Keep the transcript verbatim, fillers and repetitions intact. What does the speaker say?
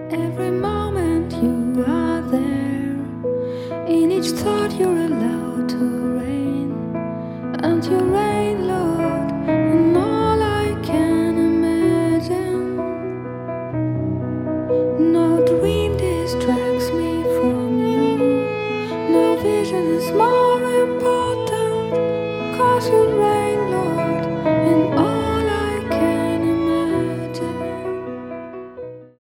Every moment you are there, in each thought you're allowed to reign, and you reign, Lord, on all I can imagine. No dream distracts me from you, no vision is more important, 'cause you reign.